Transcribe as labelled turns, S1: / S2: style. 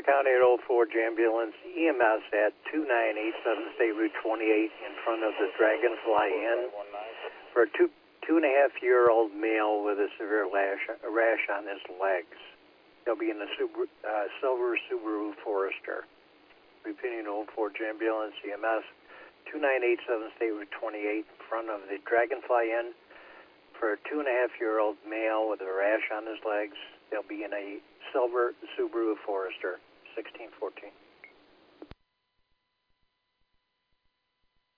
S1: County at 04 ambulance EMS at 2987 State Route 28 in front of the Dragonfly Inn for a 2.5-year-old male with a severe rash on his legs. He'll be in the silver Subaru Forester. Repeating 04 ambulance EMS 2987 State Route 28 in front of the Dragonfly Inn for a 2.5-year-old male with a rash on his legs. They'll be in a silver Subaru Forester, 1614.